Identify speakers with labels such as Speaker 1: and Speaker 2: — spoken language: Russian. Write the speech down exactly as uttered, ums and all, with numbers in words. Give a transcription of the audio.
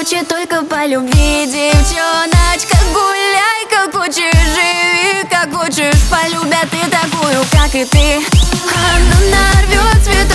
Speaker 1: хочет только по любви. Девчоночка, гуляй, как хочешь, живи, как хочешь. Полюбят и такую, как и ты. Она нарвет цветы